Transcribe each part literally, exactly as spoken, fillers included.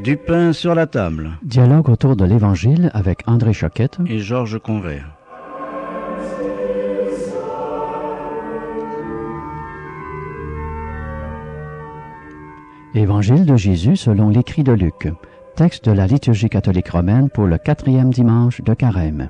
Du pain sur la table. Dialogue autour de l'Évangile avec André Choquette et Georges Convert. Évangile de Jésus selon l'écrit de Luc, texte de la liturgie catholique romaine pour le quatrième dimanche de Carême.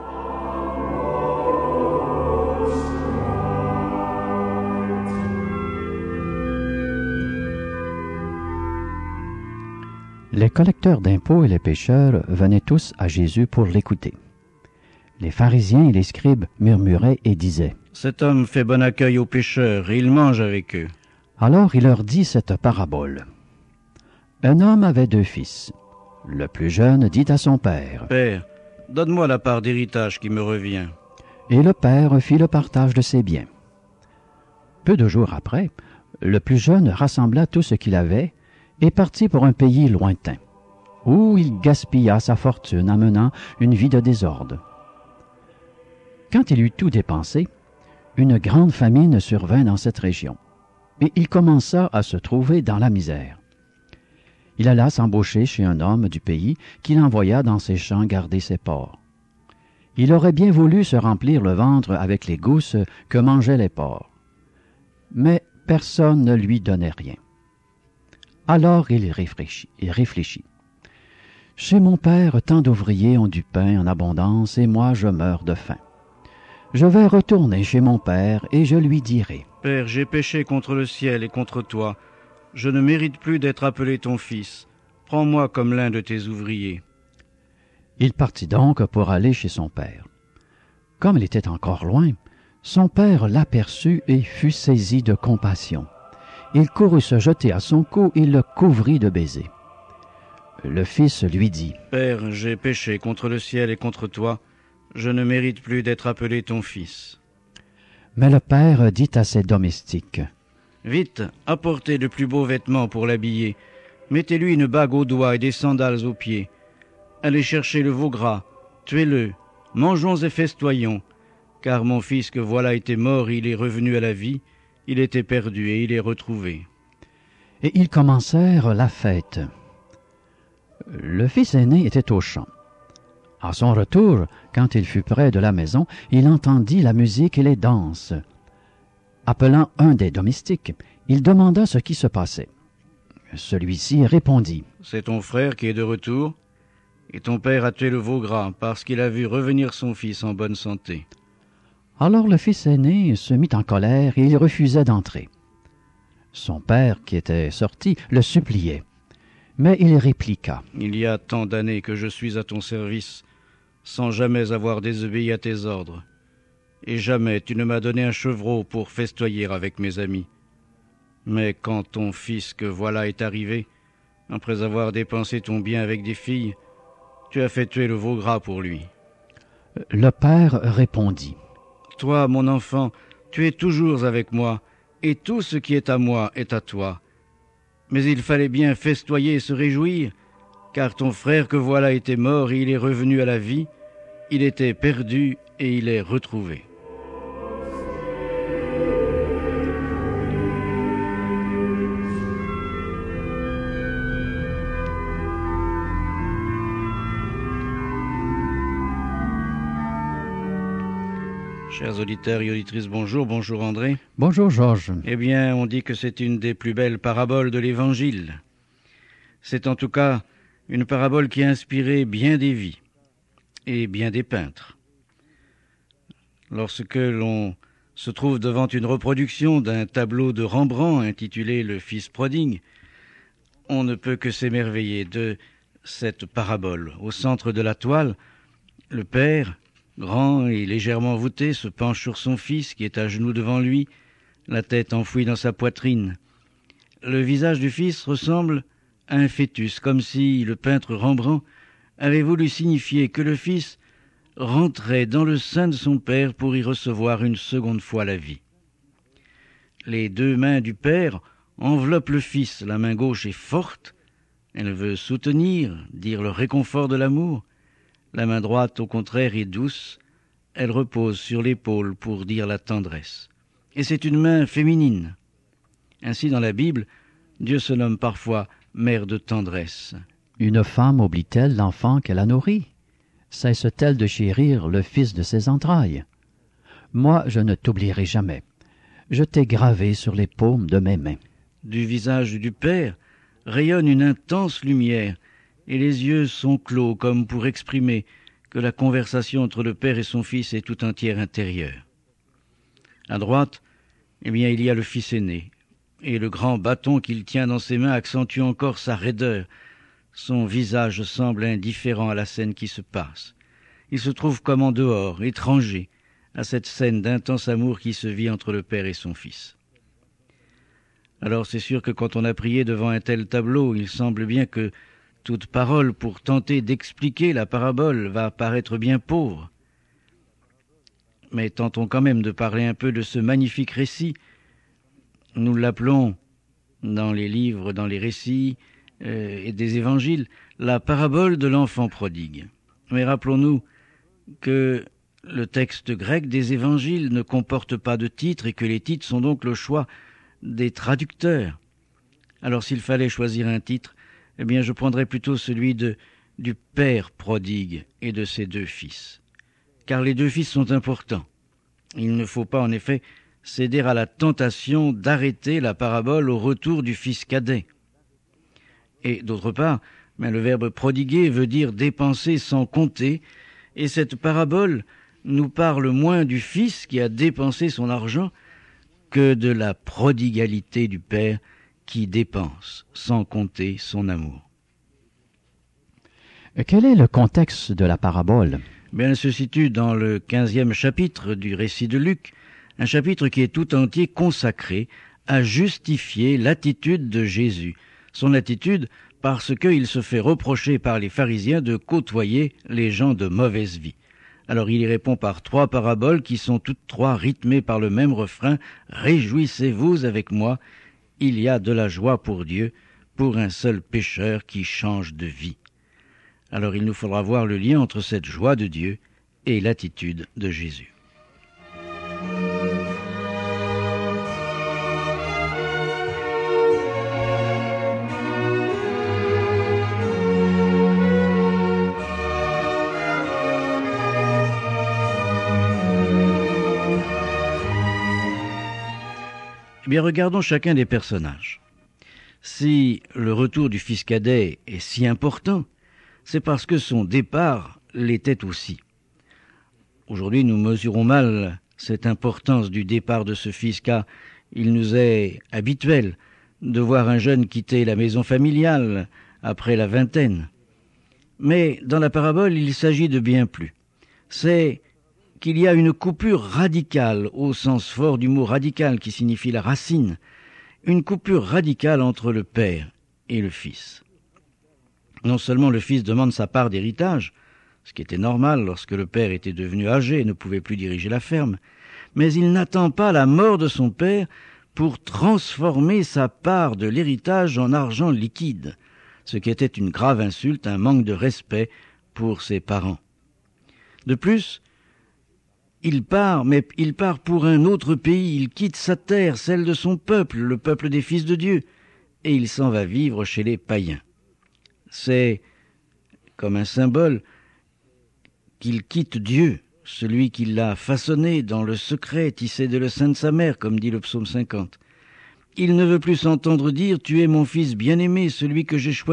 Les collecteurs d'impôts et les pécheurs venaient tous à Jésus pour l'écouter. Les pharisiens et les scribes murmuraient et disaient : « Cet homme fait bon accueil aux pécheurs et il mange avec eux. » Alors il leur dit cette parabole. Un homme avait deux fils. Le plus jeune dit à son père : « Père, donne-moi la part d'héritage qui me revient. » Et le père fit le partage de ses biens. Peu de jours après, le plus jeune rassembla tout ce qu'il avait et partit pour un pays lointain, où il gaspilla sa fortune en menant une vie de désordre. Quand il eut tout dépensé, une grande famine survint dans cette région, et il commença à se trouver dans la misère. Il alla s'embaucher chez un homme du pays qui l'envoya dans ses champs garder ses porcs. Il aurait bien voulu se remplir le ventre avec les gousses que mangeaient les porcs, mais personne ne lui donnait rien. Alors il réfléchit, il réfléchit. « Chez mon père, tant d'ouvriers ont du pain en abondance, et moi je meurs de faim. Je vais retourner chez mon père, et je lui dirai : « Père, j'ai péché contre le ciel et contre toi. Je ne mérite plus d'être appelé ton fils. Prends-moi comme l'un de tes ouvriers. » Il partit donc pour aller chez son père. Comme il était encore loin, son père l'aperçut et fut saisi de compassion. Il courut se jeter à son cou et le couvrit de baisers. Le fils lui dit : « Père, j'ai péché contre le ciel et contre toi. Je ne mérite plus d'être appelé ton fils. » Mais le père dit à ses domestiques : « Vite, apportez de plus beaux vêtements pour l'habiller. Mettez-lui une bague au doigt et des sandales aux pieds. Allez chercher le veau gras, tuez-le, mangeons et festoyons. Car mon fils que voilà était mort, il est revenu à la vie. Il était perdu et il est retrouvé. » Et ils commencèrent la fête. Le fils aîné était au champ. À son retour, quand il fut près de la maison, il entendit la musique et les danses. Appelant un des domestiques, il demanda ce qui se passait. Celui-ci répondit : « C'est ton frère qui est de retour, et ton père a tué le veau gras parce qu'il a vu revenir son fils en bonne santé. » Alors le fils aîné se mit en colère et il refusait d'entrer. Son père, qui était sorti, le suppliait. Mais il répliqua : « Il y a tant d'années que je suis à ton service, sans jamais avoir désobéi à tes ordres. Et jamais tu ne m'as donné un chevreau pour festoyer avec mes amis. Mais quand ton fils que voilà est arrivé, après avoir dépensé ton bien avec des filles, tu as fait tuer le veau gras pour lui. » Le père répondit : « Toi, mon enfant, tu es toujours avec moi, et tout ce qui est à moi est à toi. Mais il fallait bien festoyer et se réjouir, car ton frère que voilà était mort et il est revenu à la vie, il était perdu et il est retrouvé. » Chers auditeurs et auditrices, bonjour, bonjour André. Bonjour Georges. Eh bien, on dit que c'est une des plus belles paraboles de l'Évangile. C'est en tout cas une parabole qui a inspiré bien des vies et bien des peintres. Lorsque l'on se trouve devant une reproduction d'un tableau de Rembrandt intitulé « Le Fils prodigue », on ne peut que s'émerveiller de cette parabole. Au centre de la toile, le père, grand et légèrement voûté, se penche sur son fils qui est à genoux devant lui, la tête enfouie dans sa poitrine. Le visage du fils ressemble à un fœtus, comme si le peintre Rembrandt avait voulu signifier que le fils rentrait dans le sein de son père pour y recevoir une seconde fois la vie. Les deux mains du père enveloppent le fils, la main gauche est forte, elle veut soutenir, dire le réconfort de l'amour. La main droite, au contraire, est douce, elle repose sur l'épaule pour dire la tendresse. Et c'est une main féminine. Ainsi, dans la Bible, Dieu se nomme parfois mère de tendresse. Une femme oublie-t-elle l'enfant qu'elle a nourri? Cesse-t-elle de chérir le fils de ses entrailles? Moi, je ne t'oublierai jamais. Je t'ai gravé sur les paumes de mes mains. Du visage du Père rayonne une intense lumière, et les yeux sont clos comme pour exprimer que la conversation entre le Père et son Fils est tout entière intérieure. À droite, eh bien, il y a le Fils aîné, et le grand bâton qu'il tient dans ses mains accentue encore sa raideur. Son visage semble indifférent à la scène qui se passe. Il se trouve comme en dehors, étranger, à cette scène d'intense amour qui se vit entre le Père et son Fils. Alors c'est sûr que quand on a prié devant un tel tableau, il semble bien que toute parole pour tenter d'expliquer la parabole va paraître bien pauvre. Mais tentons quand même de parler un peu de ce magnifique récit. Nous l'appelons, dans les livres, dans les récits euh, et des évangiles, la parabole de l'enfant prodigue. Mais rappelons-nous que le texte grec des évangiles ne comporte pas de titre et que les titres sont donc le choix des traducteurs. Alors s'il fallait choisir un titre, eh bien je prendrais plutôt celui de, du Père prodigue et de ses deux fils. Car les deux fils sont importants. Il ne faut pas en effet céder à la tentation d'arrêter la parabole au retour du fils cadet. Et d'autre part, ben, le verbe prodiguer veut dire dépenser sans compter, et cette parabole nous parle moins du fils qui a dépensé son argent que de la prodigalité du Père qui dépense sans compter son amour. Quel est le contexte de la parabole? Bien, elle se situe dans le quinzième chapitre du récit de Luc, un chapitre qui est tout entier consacré à justifier l'attitude de Jésus. Son attitude parce qu'il se fait reprocher par les pharisiens de côtoyer les gens de mauvaise vie. Alors il y répond par trois paraboles qui sont toutes trois rythmées par le même refrain « Réjouissez-vous avec moi, il y a de la joie pour Dieu, pour un seul pécheur qui change de vie. » Alors il nous faudra voir le lien entre cette joie de Dieu et l'attitude de Jésus. Eh bien, regardons chacun des personnages. Si le retour du fils cadet est si important, c'est parce que son départ l'était aussi. Aujourd'hui, nous mesurons mal cette importance du départ de ce fils, car il nous est habituel de voir un jeune quitter la maison familiale après la vingtaine. Mais dans la parabole, il s'agit de bien plus. C'est qu'il y a une coupure radicale, au sens fort du mot radical qui signifie la racine, une coupure radicale entre le père et le fils. Non seulement le fils demande sa part d'héritage, ce qui était normal lorsque le père était devenu âgé et ne pouvait plus diriger la ferme, mais il n'attend pas la mort de son père pour transformer sa part de l'héritage en argent liquide, ce qui était une grave insulte, un manque de respect pour ses parents. De plus, il part, mais il part pour un autre pays, il quitte sa terre, celle de son peuple, le peuple des fils de Dieu, et il s'en va vivre chez les païens. C'est comme un symbole qu'il quitte Dieu, celui qui l'a façonné dans le secret, tissé de le sein de sa mère, comme dit le psaume cinquante. Il ne veut plus s'entendre dire « Tu es mon fils bien-aimé, celui que j'ai choisi ».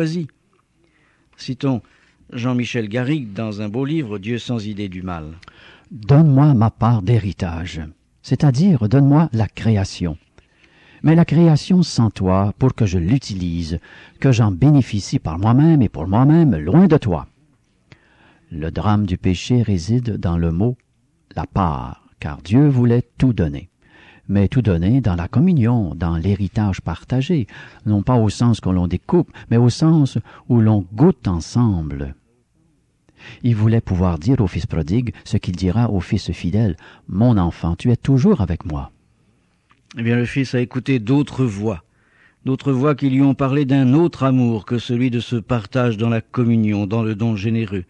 Citons Jean-Michel Garrigue dans un beau livre « Dieu sans idée du mal ». Donne-moi ma part d'héritage, c'est-à-dire donne-moi la création. Mais la création sans toi pour que je l'utilise, que j'en bénéficie par moi-même et pour moi-même, loin de toi. Le drame du péché réside dans le mot « la part », car Dieu voulait tout donner. Mais tout donner dans la communion, dans l'héritage partagé, non pas au sens que l'on découpe, mais au sens où l'on goûte ensemble. Il voulait pouvoir dire au fils prodigue ce qu'il dira au fils fidèle, « Mon enfant, tu es toujours avec moi. » Eh bien, le fils a écouté d'autres voix, d'autres voix qui lui ont parlé d'un autre amour que celui de ce partage dans la communion, dans le don généreux.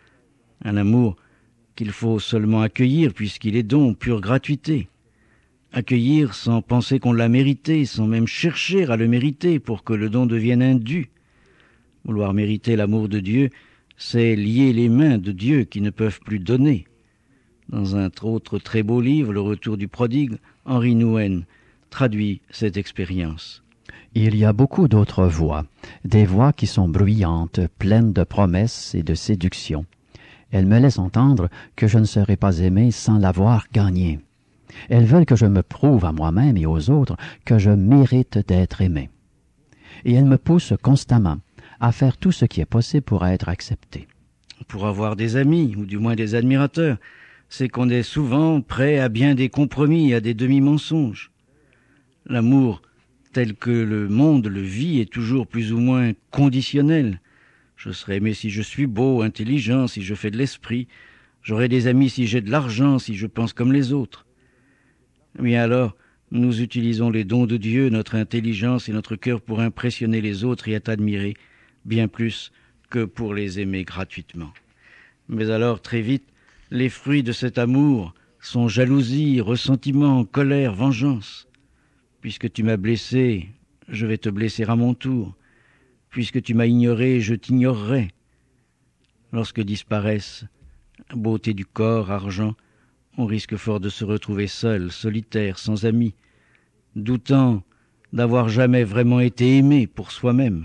Un amour qu'il faut seulement accueillir puisqu'il est don, pure gratuité. Accueillir sans penser qu'on l'a mérité, sans même chercher à le mériter pour que le don devienne un dû. Vouloir mériter l'amour de Dieu, c'est lier les mains de Dieu qui ne peuvent plus donner. Dans un autre très beau livre, Le Retour du prodigue, Henri Nouwen traduit cette expérience. Il y a beaucoup d'autres voix, des voix qui sont bruyantes, pleines de promesses et de séduction. Elles me laissent entendre que je ne serai pas aimé sans l'avoir gagné. Elles veulent que je me prouve à moi-même et aux autres que je mérite d'être aimé. Et elles me poussent constamment à faire tout ce qui est possible pour être accepté. Pour avoir des amis, ou du moins des admirateurs, c'est qu'on est souvent prêt à bien des compromis, à des demi-mensonges. L'amour, tel que le monde le vit, est toujours plus ou moins conditionnel. Je serai aimé si je suis beau, intelligent, si je fais de l'esprit. J'aurai des amis si j'ai de l'argent, si je pense comme les autres. Mais alors, nous utilisons les dons de Dieu, notre intelligence et notre cœur pour impressionner les autres et être admirés, bien plus que pour les aimer gratuitement. Mais alors, très vite, les fruits de cet amour sont jalousie, ressentiment, colère, vengeance. Puisque tu m'as blessé, je vais te blesser à mon tour. Puisque tu m'as ignoré, je t'ignorerai. Lorsque disparaissent beauté du corps, argent, on risque fort de se retrouver seul, solitaire, sans amis, doutant d'avoir jamais vraiment été aimé pour soi-même.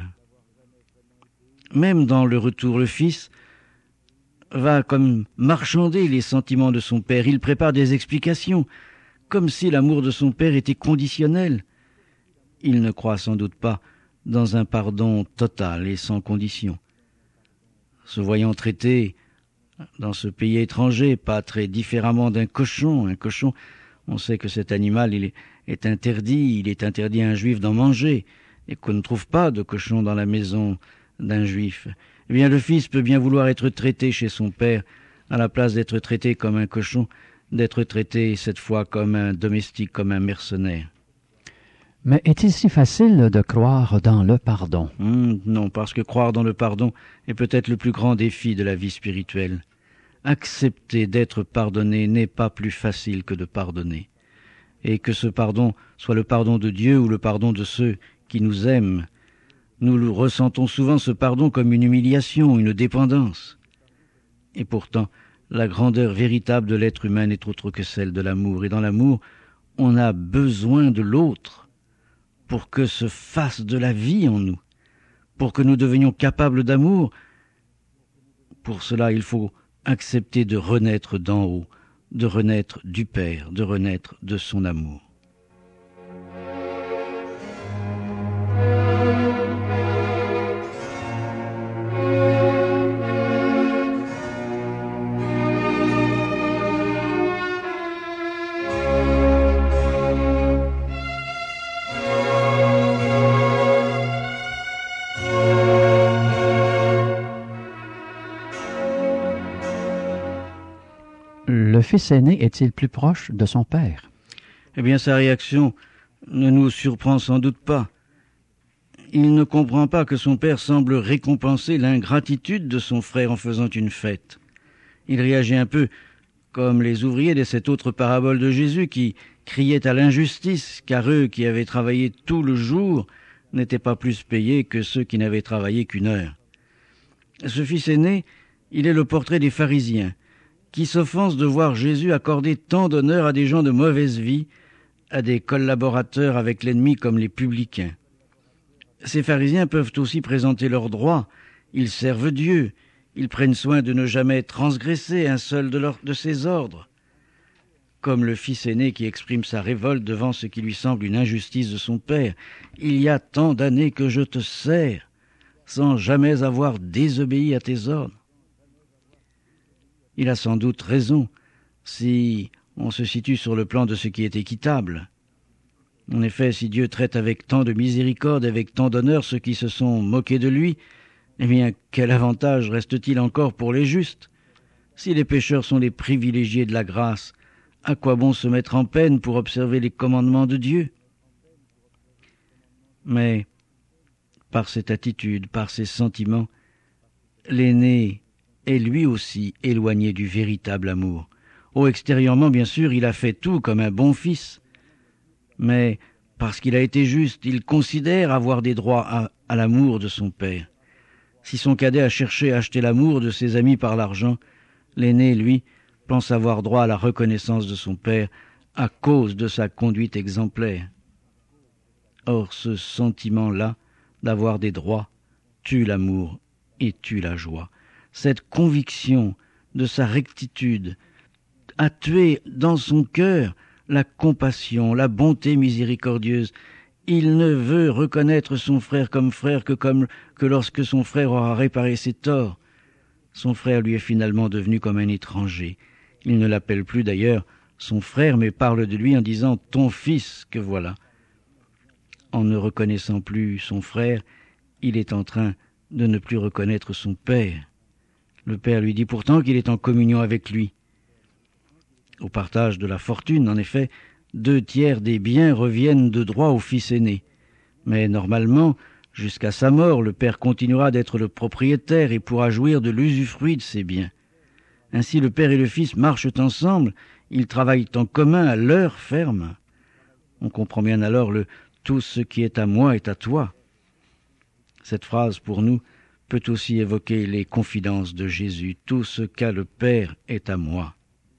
Même dans le retour, le fils va comme marchander les sentiments de son père. Il prépare des explications, comme si l'amour de son père était conditionnel. Il ne croit sans doute pas dans un pardon total et sans condition. Se voyant traité dans ce pays étranger, pas très différemment d'un cochon, un cochon, on sait que cet animal il est, est interdit, il est interdit à un juif d'en manger, et qu'on ne trouve pas de cochon dans la maison d'un juif. Eh bien, le fils peut bien vouloir être traité chez son père, à la place d'être traité comme un cochon, d'être traité cette fois comme un domestique, comme un mercenaire. Mais est-il si facile de croire dans le pardon? Hum, non, parce que croire dans le pardon est peut-être le plus grand défi de la vie spirituelle. Accepter d'être pardonné n'est pas plus facile que de pardonner. Et que ce pardon soit le pardon de Dieu ou le pardon de ceux qui nous aiment, nous ressentons souvent ce pardon comme une humiliation, une dépendance. Et pourtant, la grandeur véritable de l'être humain n'est autre que celle de l'amour. Et dans l'amour, on a besoin de l'autre pour que se fasse de la vie en nous, pour que nous devenions capables d'amour. Pour cela, il faut accepter de renaître d'en haut, de renaître du Père, de renaître de son amour. Le fils aîné est-il plus proche de son père? Eh bien, sa réaction ne nous surprend sans doute pas. Il ne comprend pas que son père semble récompenser l'ingratitude de son frère en faisant une fête. Il réagit un peu comme les ouvriers de cette autre parabole de Jésus qui criaient à l'injustice, car eux qui avaient travaillé tout le jour n'étaient pas plus payés que ceux qui n'avaient travaillé qu'une heure. Ce fils aîné, il est le portrait des pharisiens, qui s'offensent de voir Jésus accorder tant d'honneur à des gens de mauvaise vie, à des collaborateurs avec l'ennemi comme les publicains. Ces pharisiens peuvent aussi présenter leurs droits, ils servent Dieu, ils prennent soin de ne jamais transgresser un seul de, leur, de ses ordres. Comme le fils aîné qui exprime sa révolte devant ce qui lui semble une injustice de son père. « Il y a tant d'années que je te sers, sans jamais avoir désobéi à tes ordres. » Il a sans doute raison, si on se situe sur le plan de ce qui est équitable. En effet, si Dieu traite avec tant de miséricorde, avec tant d'honneur ceux qui se sont moqués de lui, eh bien, quel avantage reste-t-il encore pour les justes? Si les pécheurs sont les privilégiés de la grâce, à quoi bon se mettre en peine pour observer les commandements de Dieu? Mais, par cette attitude, par ces sentiments, l'aîné est lui aussi éloigné du véritable amour. Oh, extérieurement, bien sûr, il a fait tout comme un bon fils. Mais, parce qu'il a été juste, il considère avoir des droits à, à l'amour de son père. Si son cadet a cherché à acheter l'amour de ses amis par l'argent, l'aîné, lui, pense avoir droit à la reconnaissance de son père à cause de sa conduite exemplaire. Or, ce sentiment-là d'avoir des droits tue l'amour et tue la joie. Cette conviction de sa rectitude a tué dans son cœur la compassion, la bonté miséricordieuse. Il ne veut reconnaître son frère comme frère que, comme, que lorsque son frère aura réparé ses torts. Son frère lui est finalement devenu comme un étranger. Il ne l'appelle plus d'ailleurs son frère, mais parle de lui en disant « ton fils que voilà ». En ne reconnaissant plus son frère, il est en train de ne plus reconnaître son père. Le père lui dit pourtant qu'il est en communion avec lui. Au partage de la fortune, en effet, deux tiers des biens reviennent de droit au fils aîné. Mais normalement, jusqu'à sa mort, le père continuera d'être le propriétaire et pourra jouir de l'usufruit de ses biens. Ainsi, le père et le fils marchent ensemble, ils travaillent en commun à leur ferme. On comprend bien alors le « tout ce qui est à moi est à toi ». Cette phrase, pour nous, peut aussi évoquer les confidences de Jésus. « Tout ce qu'a le Père est à moi ».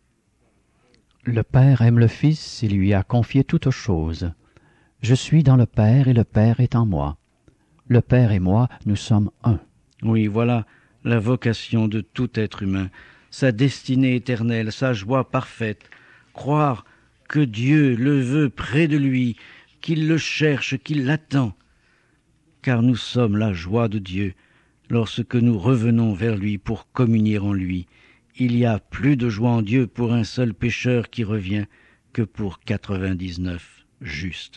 Le Père aime le Fils et lui a confié toutes choses. Je suis dans le Père et le Père est en moi. Le Père et moi, nous sommes un. Oui, voilà la vocation de tout être humain, sa destinée éternelle, sa joie parfaite. Croire que Dieu le veut près de lui, qu'il le cherche, qu'il l'attend. Car nous sommes la joie de Dieu lorsque nous revenons vers lui pour communier en lui. Il y a plus de joie en Dieu pour un seul pécheur qui revient que pour quatre-vingt-dix-neuf justes.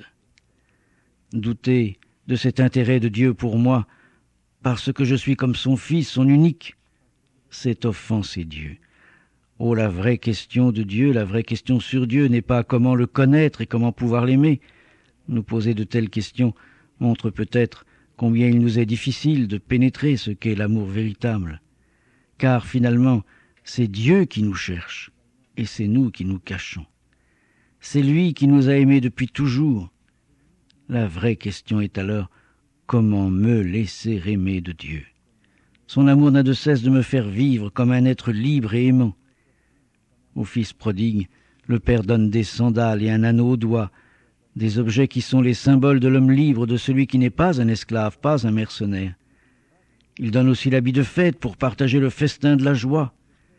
Douter de cet intérêt de Dieu pour moi, parce que je suis comme son fils, son unique, c'est offenser Dieu. Oh, la vraie question de Dieu, la vraie question sur Dieu n'est pas comment le connaître et comment pouvoir l'aimer. Nous poser de telles questions montre peut-être combien il nous est difficile de pénétrer ce qu'est l'amour véritable. Car finalement, c'est Dieu qui nous cherche, et c'est nous qui nous cachons. C'est lui qui nous a aimés depuis toujours. La vraie question est alors, comment me laisser aimer de Dieu? Son amour n'a de cesse de me faire vivre comme un être libre et aimant. Au fils prodigue, le Père donne des sandales et un anneau au doigt, des objets qui sont les symboles de l'homme libre, de celui qui n'est pas un esclave, pas un mercenaire. Il donne aussi l'habit de fête pour partager le festin de la joie.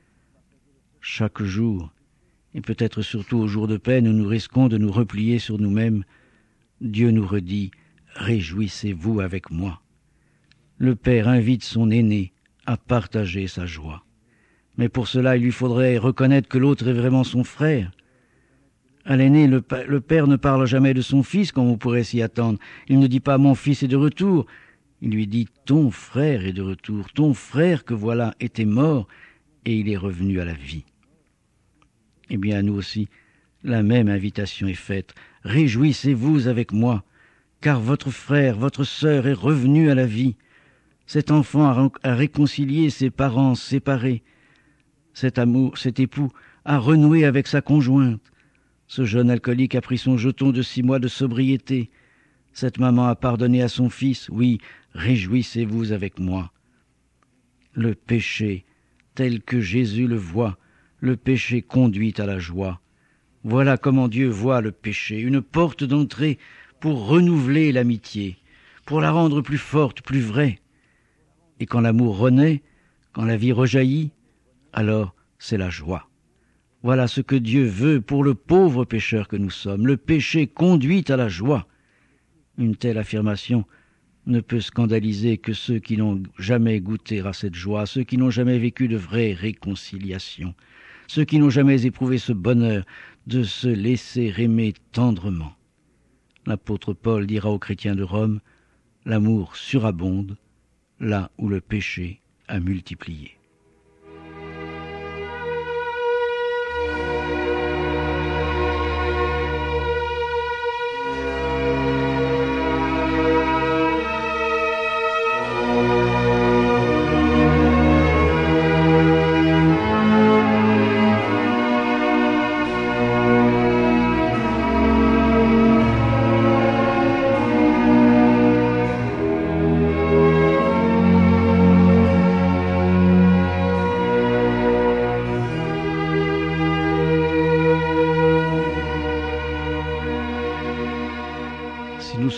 Chaque jour, et peut-être surtout au jour de peine où nous risquons de nous replier sur nous-mêmes, Dieu nous redit « Réjouissez-vous avec moi ». Le Père invite son aîné à partager sa joie. Mais pour cela, il lui faudrait reconnaître que l'autre est vraiment son frère. À l'aîné, le, le père ne parle jamais de son fils comme on pourrait s'y attendre. Il ne dit pas « mon fils est de retour ». Il lui dit « ton frère est de retour, ton frère que voilà était mort et il est revenu à la vie ». Eh bien, à nous aussi, la même invitation est faite. « Réjouissez-vous avec moi, car votre frère, votre sœur est revenu à la vie. Cet enfant a, a réconcilié ses parents séparés. Cet amour, cet époux a renoué avec sa conjointe. Ce jeune alcoolique a pris son jeton de six mois de sobriété. Cette maman a pardonné à son fils. Oui, réjouissez-vous avec moi. » Le péché, tel que Jésus le voit, le péché conduit à la joie. Voilà comment Dieu voit le péché, une porte d'entrée pour renouveler l'amitié, pour la rendre plus forte, plus vraie. Et quand l'amour renaît, quand la vie rejaillit, alors c'est la joie. Voilà ce que Dieu veut pour le pauvre pécheur que nous sommes. Le péché conduit à la joie. Une telle affirmation ne peut scandaliser que ceux qui n'ont jamais goûté à cette joie, ceux qui n'ont jamais vécu de vraie réconciliation, ceux qui n'ont jamais éprouvé ce bonheur de se laisser aimer tendrement. L'apôtre Paul dira aux chrétiens de Rome, « L'amour surabonde là où le péché a multiplié. »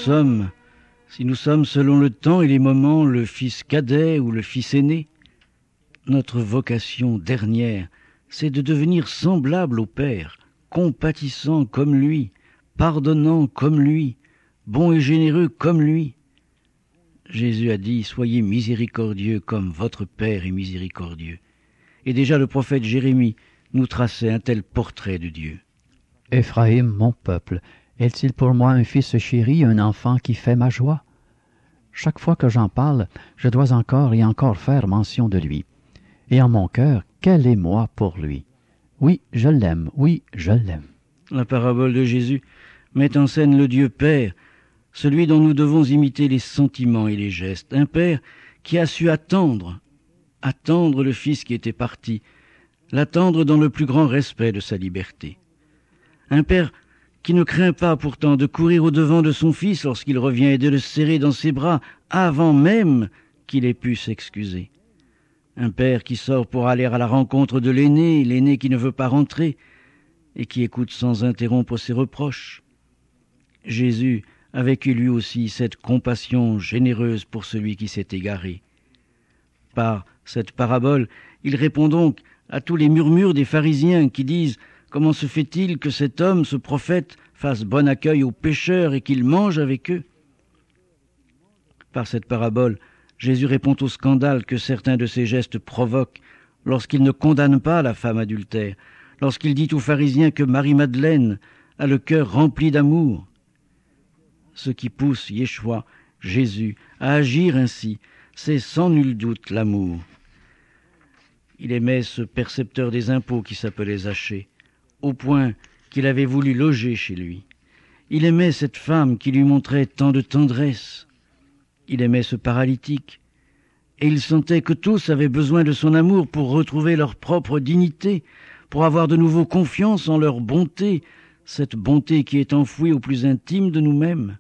sommes, si nous sommes selon le temps et les moments le fils cadet ou le fils aîné. Notre vocation dernière, c'est de devenir semblable au Père, compatissant comme lui, pardonnant comme lui, bon et généreux comme lui. Jésus a dit « Soyez miséricordieux comme votre Père est miséricordieux ». Et déjà le prophète Jérémie nous traçait un tel portrait de Dieu. « Éphraïm, mon peuple, est-il pour moi un fils chéri, un enfant qui fait ma joie ?» Chaque fois que j'en parle, je dois encore et encore faire mention de lui. Et en mon cœur, quel est moi pour lui? Oui, je l'aime, oui, je l'aime. La parabole de Jésus met en scène le Dieu Père, celui dont nous devons imiter les sentiments et les gestes. Un Père qui a su attendre, attendre le Fils qui était parti, l'attendre dans le plus grand respect de sa liberté. Un Père qui ne craint pas pourtant de courir au-devant de son Fils lorsqu'il revient et de le serrer dans ses bras avant même qu'il ait pu s'excuser. Un Père qui sort pour aller à la rencontre de l'aîné, l'aîné qui ne veut pas rentrer et qui écoute sans interrompre ses reproches. Jésus a vécu lui aussi cette compassion généreuse pour celui qui s'est égaré. Par cette parabole, il répond donc à tous les murmures des pharisiens qui disent « Comment se fait-il que cet homme, ce prophète, fasse bon accueil aux pécheurs et qu'il mange avec eux ?» Par cette parabole, Jésus répond au scandale que certains de ses gestes provoquent lorsqu'il ne condamne pas la femme adultère, lorsqu'il dit aux pharisiens que Marie-Madeleine a le cœur rempli d'amour. Ce qui pousse Yeshua, Jésus, à agir ainsi, c'est sans nul doute l'amour. Il aimait ce percepteur des impôts qui s'appelait Zachée, au point qu'il avait voulu loger chez lui. Il aimait cette femme qui lui montrait tant de tendresse. Il aimait ce paralytique, et il sentait que tous avaient besoin de son amour pour retrouver leur propre dignité, pour avoir de nouveau confiance en leur bonté, cette bonté qui est enfouie au plus intime de nous-mêmes.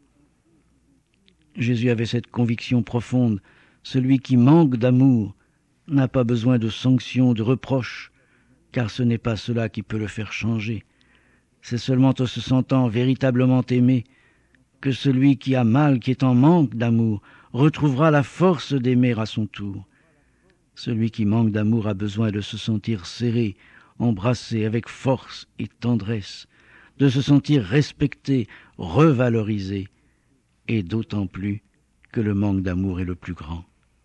Jésus avait cette conviction profonde, celui qui manque d'amour n'a pas besoin de sanctions, de reproches, car ce n'est pas cela qui peut le faire changer. C'est seulement en se sentant véritablement aimé que celui qui a mal, qui est en manque d'amour, retrouvera la force d'aimer à son tour. Celui qui manque d'amour a besoin de se sentir serré, embrassé avec force et tendresse, de se sentir respecté, revalorisé, et d'autant plus que le manque d'amour est le plus grand.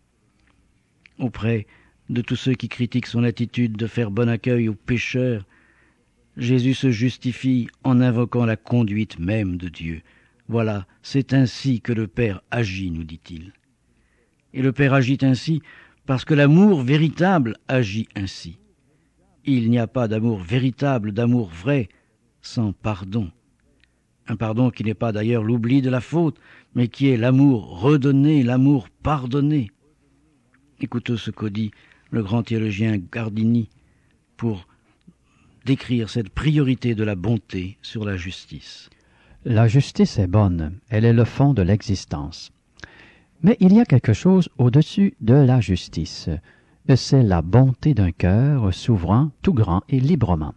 Auprès de tous ceux qui critiquent son attitude de faire bon accueil aux pécheurs, Jésus se justifie en invoquant la conduite même de Dieu. Voilà, c'est ainsi que le Père agit, nous dit-il. Et le Père agit ainsi parce que l'amour véritable agit ainsi. Il n'y a pas d'amour véritable, d'amour vrai, sans pardon. Un pardon qui n'est pas d'ailleurs l'oubli de la faute, mais qui est l'amour redonné, l'amour pardonné. Écoutez ce qu'au dit le grand théologien Gardini pour décrire cette priorité de la bonté sur la justice. La justice est bonne, elle est le fond de l'existence. Mais il y a quelque chose au-dessus de la justice. C'est la bonté d'un cœur souverain, tout grand et librement.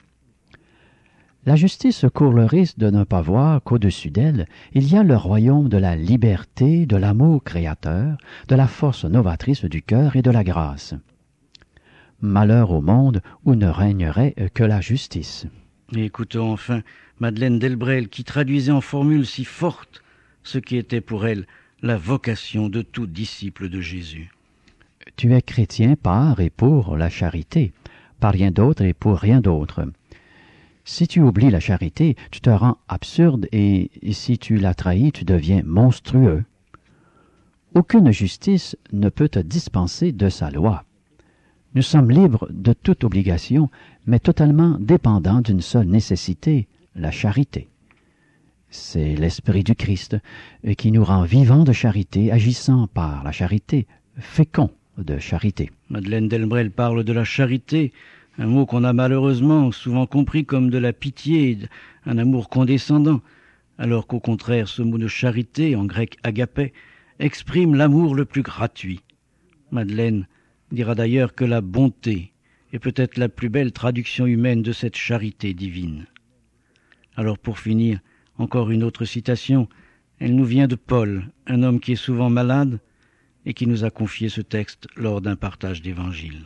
La justice court le risque de ne pas voir qu'au-dessus d'elle, il y a le royaume de la liberté, de l'amour créateur, de la force novatrice du cœur et de la grâce. Malheur au monde où ne régnerait que la justice. Et écoutons enfin Madeleine Delbrel qui traduisait en formules si fortes ce qui était pour elle la vocation de tout disciple de Jésus. Tu es chrétien par et pour la charité, par rien d'autre et pour rien d'autre. Si tu oublies la charité, tu te rends absurde et si tu la trahis, tu deviens monstrueux. Aucune justice ne peut te dispenser de sa loi. Nous sommes libres de toute obligation, mais totalement dépendants d'une seule nécessité, la charité. C'est l'Esprit du Christ qui nous rend vivants de charité, agissant par la charité, féconds de charité. Madeleine Delbrel parle de la charité, un mot qu'on a malheureusement souvent compris comme de la pitié, un amour condescendant, alors qu'au contraire ce mot de charité, en grec agapé, exprime l'amour le plus gratuit. Madeleine dira d'ailleurs que la bonté est peut-être la plus belle traduction humaine de cette charité divine. Alors pour finir, encore une autre citation, Elle nous vient de Paul, un homme qui est souvent malade et qui nous a confié ce texte lors d'un partage d'évangile.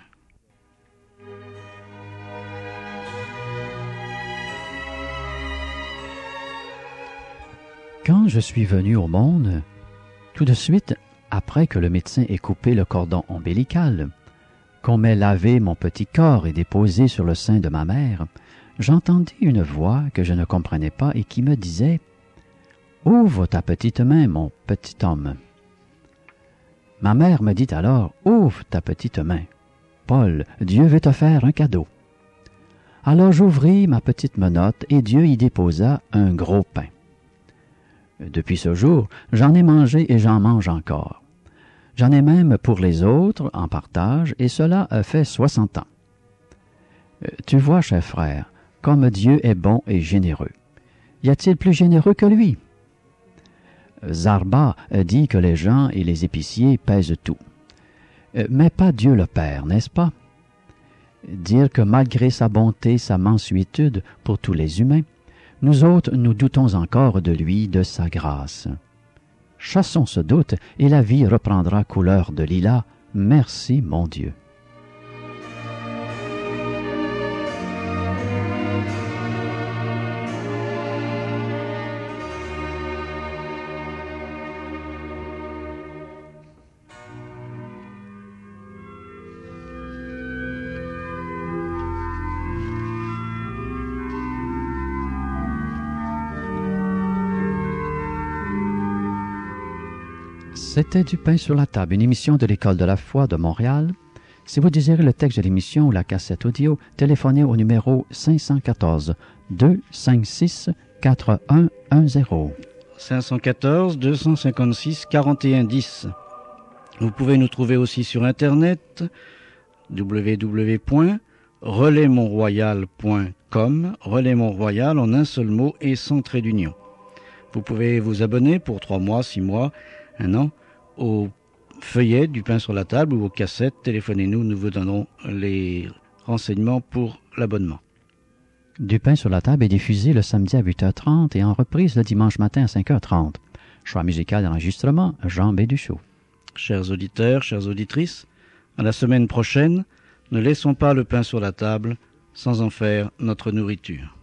Quand je suis venu au monde, tout de suite, après que le médecin ait coupé le cordon ombilical, qu'on m'ait lavé mon petit corps et déposé sur le sein de ma mère, j'entendis une voix que je ne comprenais pas et qui me disait « Ouvre ta petite main, mon petit homme. » Ma mère me dit alors « Ouvre ta petite main. Paul, Dieu veut te faire un cadeau. » Alors j'ouvris ma petite menotte et Dieu y déposa un gros pain. Depuis ce jour, j'en ai mangé et j'en mange encore. J'en ai même pour les autres en partage, et cela a fait soixante ans. Tu vois, cher frère, comme Dieu est bon et généreux. Y a-t-il plus généreux que lui? Zarba dit que les gens et les épiciers pèsent tout. Mais pas Dieu le Père, n'est-ce pas? Dire que malgré sa bonté, sa mansuétude pour tous les humains, nous autres, nous doutons encore de lui, de sa grâce. Chassons ce doute, et la vie reprendra couleur de lilas. Merci, mon Dieu. C'était Du pain sur la table, une émission de l'École de la foi de Montréal. Si vous désirez le texte de l'émission ou la cassette audio, téléphonez au numéro cinq un quatre, deux cinq six, quatre un un zéro. cinq un quatre, deux cinq six, quatre un un zéro. Vous pouvez nous trouver aussi sur Internet, w w w point relais mont royal point com, Relais Mont-Royal en un seul mot et sans trait d'union. Vous pouvez vous abonner pour trois mois, six mois, un an, au feuillet du pain sur la table ou aux cassettes. Téléphonez-nous, nous vous donnerons les renseignements pour l'abonnement. Du pain sur la table est diffusé le samedi à huit heures trente et en reprise le dimanche matin à cinq heures trente. Choix musical d'enregistrement, Jean Béduchot. Chers auditeurs, chères auditrices, à la semaine prochaine, ne laissons pas le pain sur la table sans en faire notre nourriture.